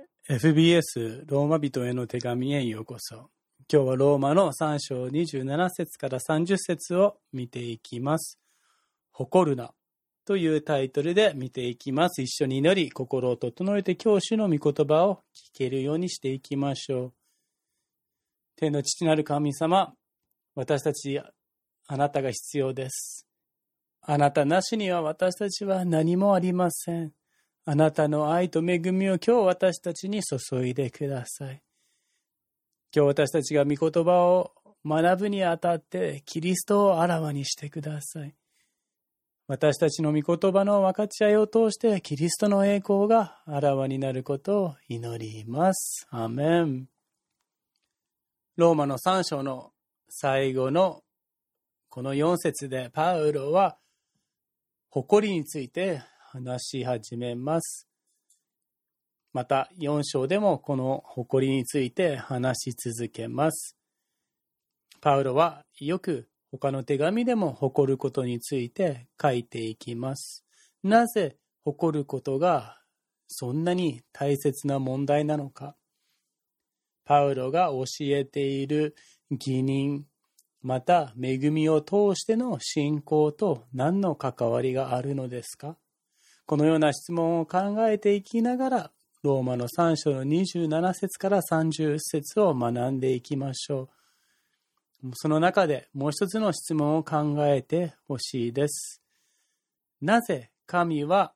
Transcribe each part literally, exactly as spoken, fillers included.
エフビーエス ローマ人への手紙へようこそ。今日はローマのさん章にじゅうなな節からさんじゅう節を見ていきます。誇るなというタイトルで見ていきます。一緒に祈り、心を整えて教師の御言葉を聞けるようにしていきましょう。天の父なる神様、私たちあなたが必要です。あなたなしには私たちは何もありません。あなたの愛と恵みを今日私たちに注いでください。今日私たちが御言葉を学ぶにあたってキリストをあらわにしてください。私たちの御言葉の分かち合いを通してキリストの栄光があらわになることを祈ります。アーメン。ローマのさん章の最後のこのよん節でパウロは誇りについて話し始めます。またよん章でもこの誇りについて話し続けます。パウロはよく他の手紙でも誇ることについて書いていきます。なぜ誇ることがそんなに大切な問題なのか。パウロが教えている義人、また恵みを通しての信仰と何の関わりがあるのですか。このような質問を考えていきながら、ローマのさん章のにじゅうなな節からさんじゅう節を学んでいきましょう。その中でもう一つの質問を考えてほしいです。なぜ神は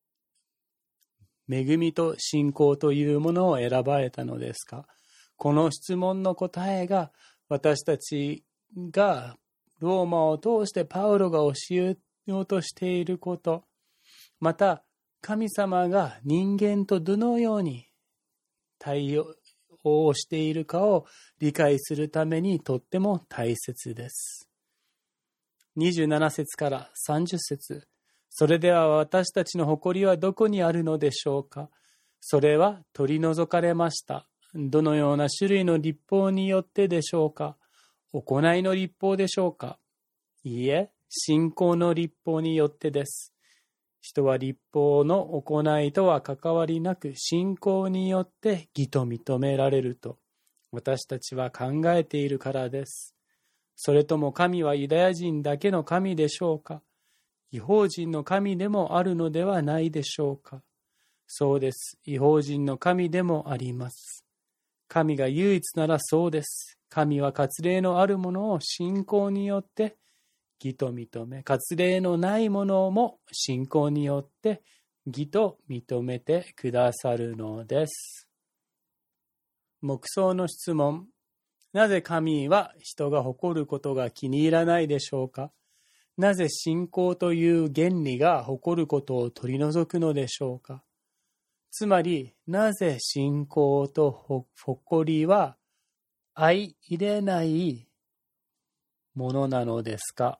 恵みと信仰というものを選ばれたのですか。この質問の答えが私たちがローマを通してパウロが教えようとしていること、また神様が人間とどのように対応をしているかを理解するためにとっても大切です。にじゅうなな節からさんじゅう節。それでは私たちの誇りはどこにあるのでしょうか。それは取り除かれました。どのような種類の律法によってでしょうか。行いの律法でしょうか。いいえ、信仰の律法によってです。人は律法の行いとは関わりなく信仰によって義と認められると私たちは考えているからです。それとも神はユダヤ人だけの神でしょうか。異邦人の神でもあるのではないでしょうか。そうです。異邦人の神でもあります。神が唯一ならそうです。神は割礼のあるものを信仰によって義と認め、割礼のないものも信仰によって義と認めてくださるのです。黙想の質問。なぜ神は人が誇ることが気に入らないでしょうか。なぜ信仰という原理が誇ることを取り除くのでしょうか。つまり、なぜ信仰と誇りは相入れないものなのですか。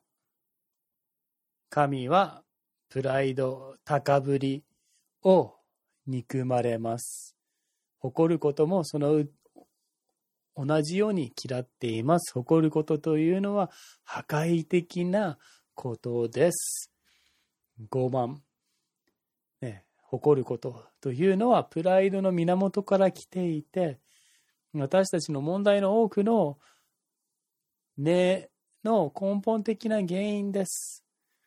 神はプライド、高ぶりを憎まれます。誇ることもその同じように嫌っています。誇ることというのは破壊的なことです。傲慢、ね、誇ることというのはプライドの源から来ていて、私たちの問題の多くの根の根本的な原因です。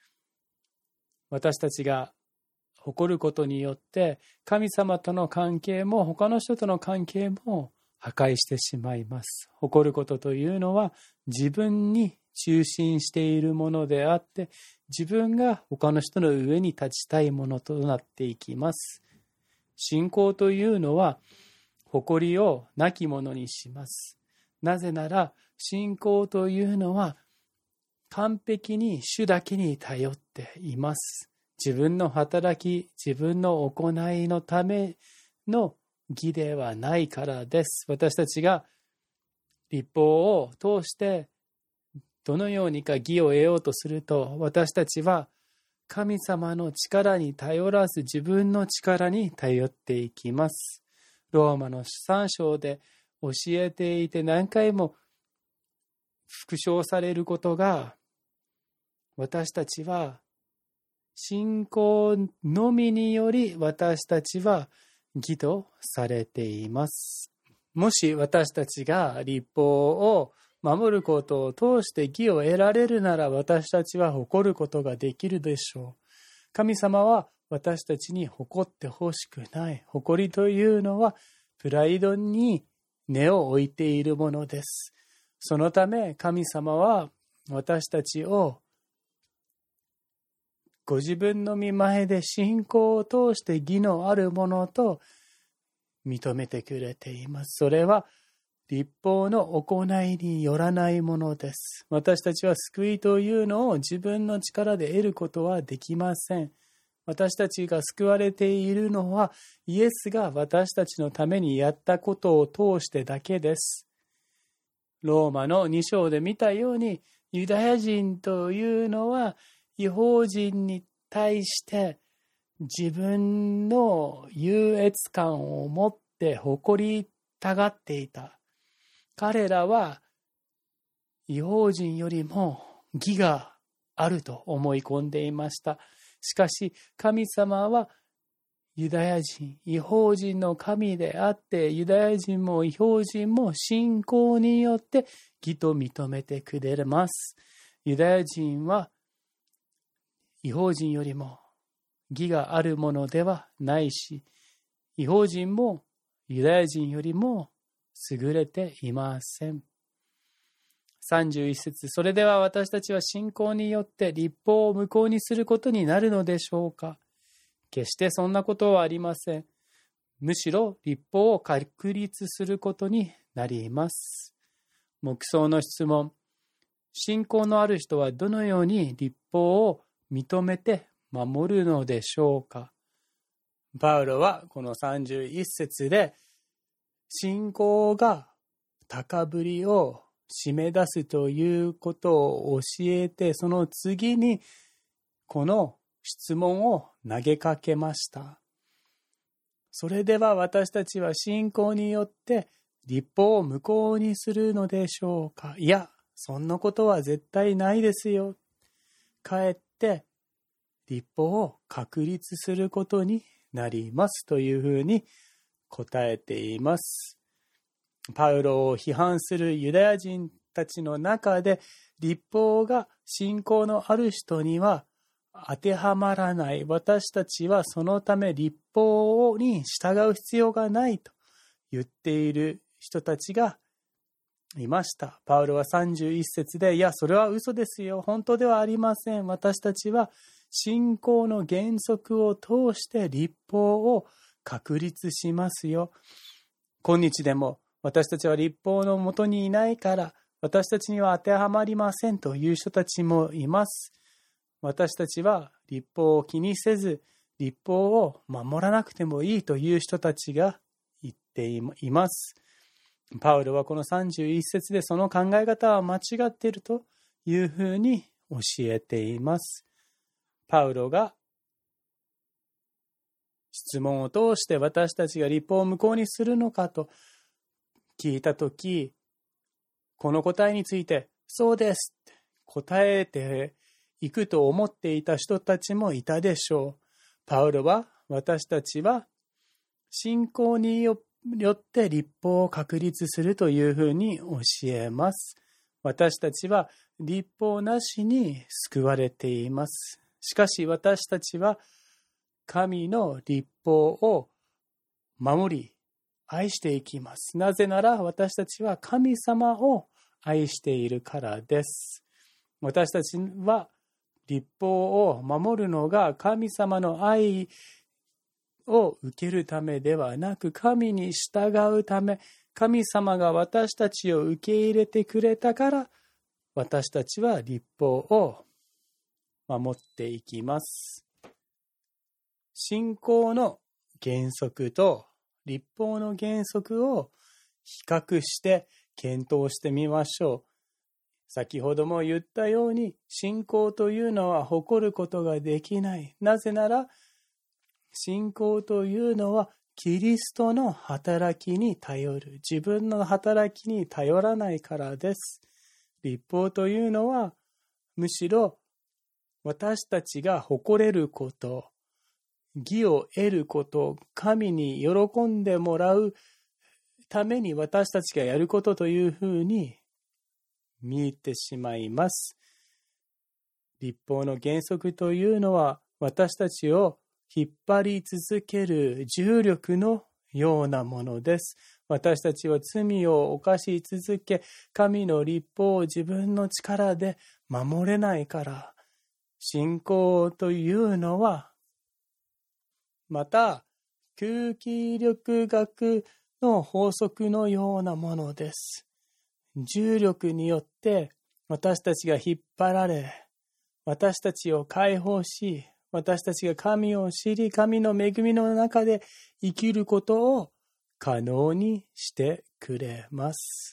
私たちが誇ることによって神様との関係も他の人との関係も破壊してしまいます。誇ることというのは自分に中心しているものであって、自分が他の人の上に立ちたいものとなっていきます。信仰というのは誇りをなきものにします。なぜなら信仰というのは完璧に主だけに頼っています。自分の働き、自分の行いのための義ではないからです。私たちが律法を通してどのようにか義を得ようとすると、私たちは神様の力に頼らず自分の力に頼っていきます。ローマのさん章で教えていて何回も復唱されることが、私たちは信仰のみにより私たちは義とされています。もし私たちが律法を守ることを通して義を得られるなら、私たちは誇ることができるでしょう。神様は私たちに誇ってほしくない。誇りというのはプライドに根を置いているものです。そのため神様は私たちをご自分の御前で信仰を通して義のあるものと認めてくれています。それは律法の行いによらないものです。私たちは救いというのを自分の力で得ることはできません。私たちが救われているのはイエスが私たちのためにやったことを通してだけです。ローマのに章で見たように、ユダヤ人というのは異邦人に対して自分の優越感を持って誇りたがっていた。彼らは異邦人よりも義があると思い込んでいました。しかし神様はユダヤ人、異邦人の神であって、ユダヤ人も異邦人も信仰によって義と認めてくれます。ユダヤ人は異邦人よりも義があるものではないし、異邦人もユダヤ人よりも優れていません。さんじゅういち節、それでは私たちは信仰によって律法を無効にすることになるのでしょうか。決してそんなことはありません。むしろ律法を確立することになります。黙想の質問。信仰のある人はどのように律法を認めて守るのでしょうか。パウロはこのさんじゅういち節で、信仰が高ぶりを締め出すということを教えて、その次にこの質問を投げかけました。それでは私たちは信仰によって律法を無効にするのでしょうか。いや、そんなことは絶対ないですよ。かえって律法を確立することになりますというふうに答えています。パウロを批判するユダヤ人たちの中で、律法が信仰のある人には当てはまらない。私たちはそのため律法に従う必要がないと言っている人たちがいました。パウロはさんじゅういち節で、いや、それは嘘ですよ。本当ではありません。私たちは信仰の原則を通して律法を確立しますよ。今日でも私たちは律法のもとにいないから私たちには当てはまりませんという人たちもいます。私たちは律法を気にせず律法を守らなくてもいいという人たちが言っています。パウロはこのさんじゅういち節でその考え方は間違っているというふうに教えています。パウロが質問を通して私たちが律法を無効にするのかと聞いたとき、この答えについてそうですって答えていくと思っていた人たちもいたでしょう。パウロは私たちは信仰によって律法を確立するというふうに教えます。私たちは律法なしに救われています。しかし私たちは神の律法を守り愛していきます。なぜなら私たちは神様を愛しているからです。私たちは律法を守るのが神様の愛を受けるためではなく、神に従うため、神様が私たちを受け入れてくれたから、私たちは律法を守っていきます。信仰の原則と律法の原則を比較して検討してみましょう。先ほども言ったように、信仰というのは誇ることができない。なぜなら、信仰というのはキリストの働きに頼る。自分の働きに頼らないからです。律法というのは、むしろ私たちが誇れること、 義を得ること、神に喜んでもらうために私たちがやることというふうに見入ってしまいます。律法の原則というのは私たちを引っ張り続ける重力のようなものです。私たちは罪を犯し続け、神の律法を自分の力で守れないから、信仰というのは、また空気力学の法則のようなものです。重力によって私たちが引っ張られ、私たちを解放し、私たちが神を知り、神の恵みの中で生きることを可能にしてくれます。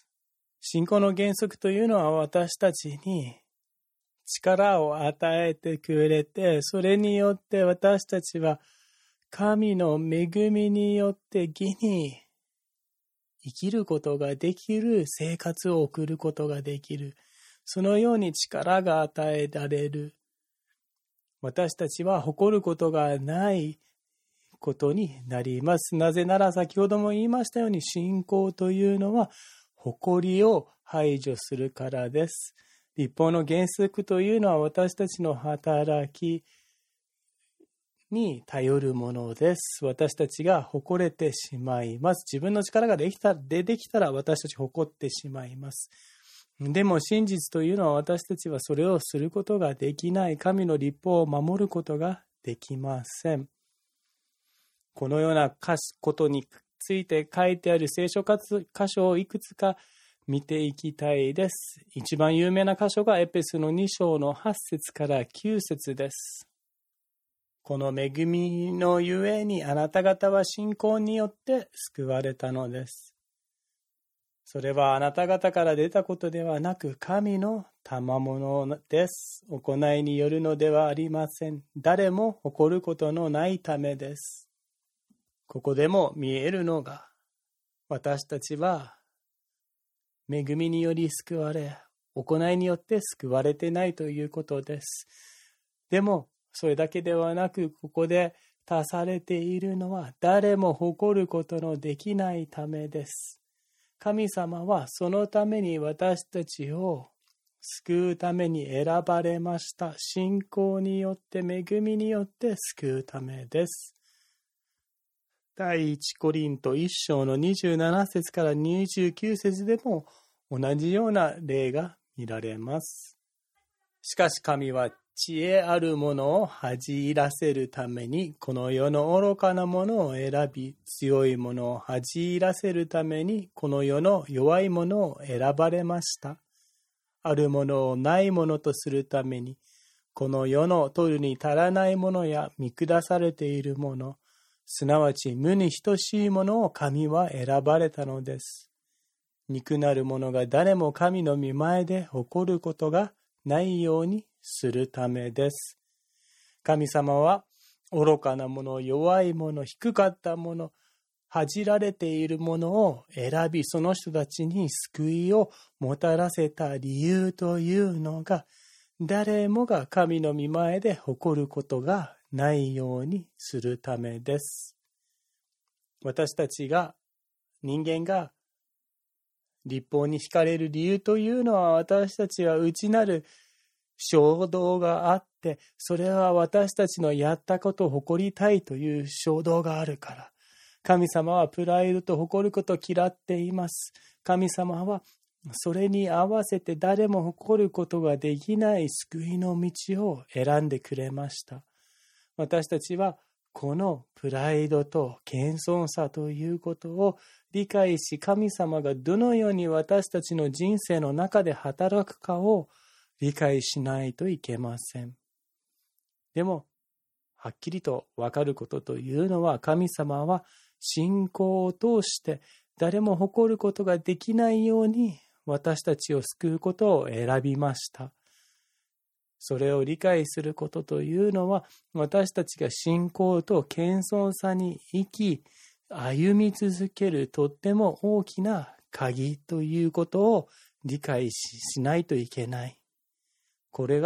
信仰の原則というのは私たちに力を与えてくれて、それによって私たちは神の恵みによって義に生きることができる生活を送ることができる。そのように力が与えられる。私たちは誇ることがないことになります。なぜなら先ほども言いましたように、信仰というのは誇りを排除するからです。律法の原則というのは私たちの働きに頼るものです。私たちが誇れてしまいます。自分の力ができた、出てきたら私たち誇ってしまいます。でも真実というのは私たちはそれをすることができない。神の律法を守ることができません。このようなことについて書いてある聖書箇所をいくつか見ていきたいです。一番有名な箇所がエペソのに章のはち節からきゅう節です。この恵みのゆえにあなた方は信仰によって救われたのです。それはあなた方から出たことではなく、神の賜物です。行いによるのではありません。誰も誇ることのないためです。ここでも見えるのが、私たちは恵みにより救われ、行いによって救われてないということです。でも、それだけではなく、ここで足されているのは、誰も誇ることのできないためです。神様はそのために私たちを救うために選ばれました。信仰によって、恵みによって救うためです。第一コリントいっ章のにじゅうなな節からにじゅうきゅう節でも同じような例が見られます。しかし神は知恵あるものを恥じらせるために、この世の愚かなものを選び、強いものを恥じらせるために、この世の弱いものを選ばれました。あるものをないものとするために、この世の取るに足らないものや見下されているもの、すなわち無に等しいものを神は選ばれたのです。肉なるものが誰も神の御前で誇ることがないようにするためです。神様は愚かなもの、弱いもの、低かったもの、恥じられているものを選び、その人たちに救いをもたらせた理由というのが、誰もが神の御前で誇ることがないようにするためです。私たちが、人間が律法に惹かれる理由というのは、私たちは内なる衝動があって、それは私たちのやったことを誇りたいという衝動があるから。神様はプライドと誇ることを嫌っています。神様はそれに合わせて誰も誇ることができない救いの道を選んでくれました。私たちはこのプライドと謙遜さということを理解し、神様がどのように私たちの人生の中で働くかを理解しないといけません。でも、はっきりと分かることというのは、神様は信仰を通して誰も誇ることができないように私たちを救うことを選びました。それを理解することというのは、私たちが信仰と謙遜さに生き、歩み続けるとっても大きな鍵ということを理解しないといけない。これが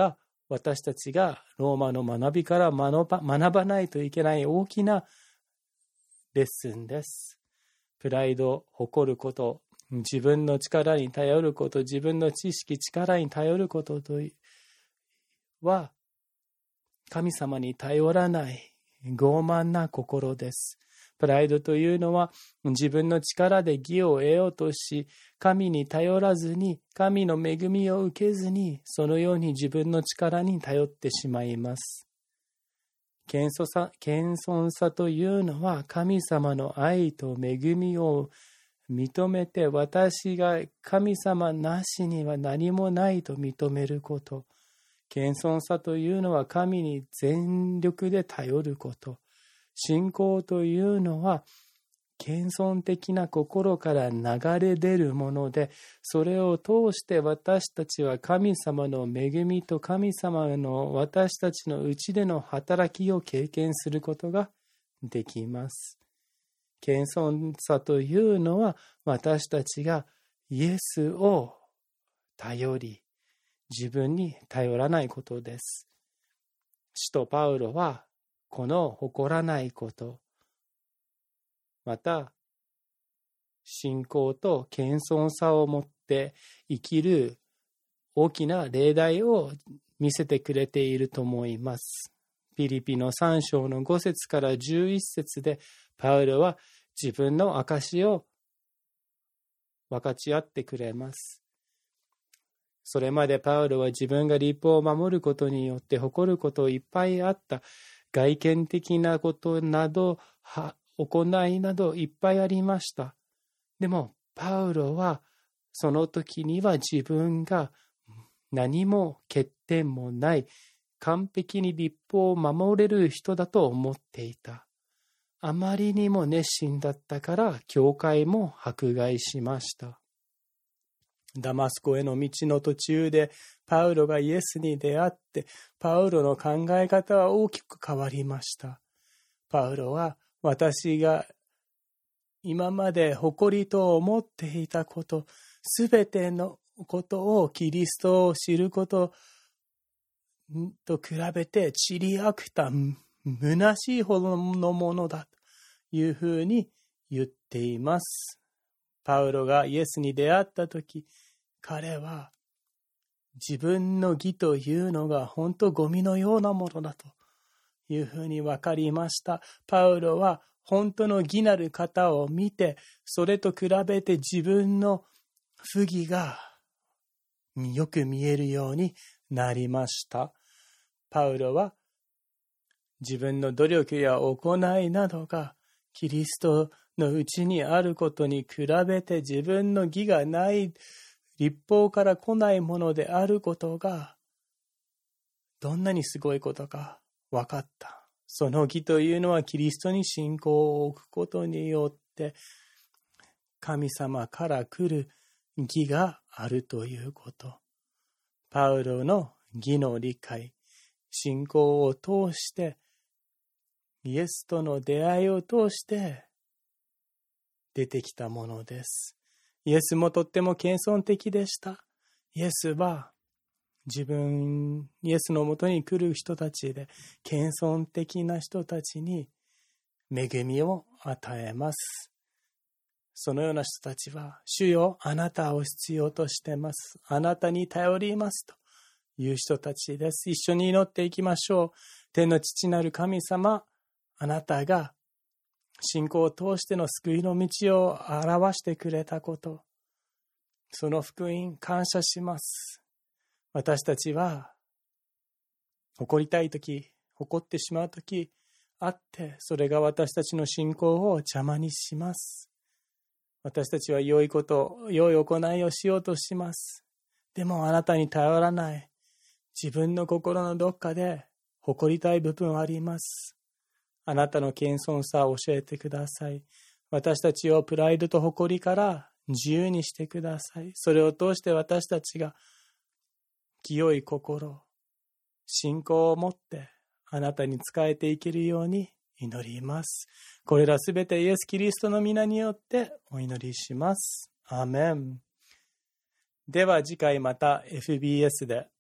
私たちがローマの学びから学ば、学ばないといけない大きなレッスンです。プライド、誇ること、自分の力に頼ること、自分の知識、力に頼ることとは、神様に頼らない傲慢な心です。プライドというのは自分の力で義を得ようとし、神に頼らずに、神の恵みを受けずに、そのように自分の力に頼ってしまいます。謙遜さ、謙遜さというのは神様の愛と恵みを認めて、私が神様なしには何もないと認めること。謙遜さというのは神に全力で頼ること。信仰というのは謙遜的な心から流れ出るもので、それを通して私たちは神様の恵みと神様の私たちのうちでの働きを経験することができます。謙遜さというのは私たちがイエスを頼り、自分に頼らないことです。使徒パウロはこの誇らないこと、また信仰と謙遜さを持って生きる大きな例題を見せてくれていると思います。ピリピのさん章のご節からじゅういち節でパウロは自分の証を分かち合ってくれます。それまでパウロは自分が律法を守ることによって誇ることいっぱいあった。外見的なことなど、行いなどいっぱいありました。でもパウロはその時には自分が何も欠点もない、完璧に律法を守れる人だと思っていた。あまりにも熱心だったから教会も迫害しました。ダマスコへの道の途中でパウロがイエスに出会って、パウロの考え方は大きく変わりました。パウロは私が今まで誇りと思っていたこと、すべてのことをキリストを知ることと比べて散りあくた虚しいほどのものだというふうに言っています。パウロがイエスに出会ったとき、彼は自分の義というのが本当ゴミのようなものだというふうに分かりました。パウロは本当の義なる方を見て、それと比べて自分の不義がよく見えるようになりました。パウロは自分の努力や行いなどがキリストのうちにあることに比べて自分の義がない、律法から来ないものであることがどんなにすごいことか分かった。その義というのはキリストに信仰を置くことによって神様から来る義があるということ。パウロの義の理解、信仰を通して、イエスとの出会いを通して出てきたものです。イエスもとっても謙遜的でした。イエスは自分、イエスのもとに来る人たちで謙遜的な人たちに恵みを与えます。そのような人たちは、主よ、あなたを必要としています。あなたに頼りますという人たちです。一緒に祈っていきましょう。天の父なる神様、あなたが信仰を通しての救いの道を表してくれたこと、その福音感謝します。私たちは誇りたいとき、誇ってしまうときあって、それが私たちの信仰を邪魔にします。私たちは良いこと、良い行いをしようとします。でもあなたに頼らない。自分の心のどっかで誇りたい部分はあります。あなたの謙遜さを教えてください。私たちをプライドと誇りから自由にしてください。それを通して私たちが清い心、信仰を持ってあなたに仕えていけるように祈ります。これらすべてイエス・キリストの皆によってお祈りします。アーメン。では次回また エフビーエス で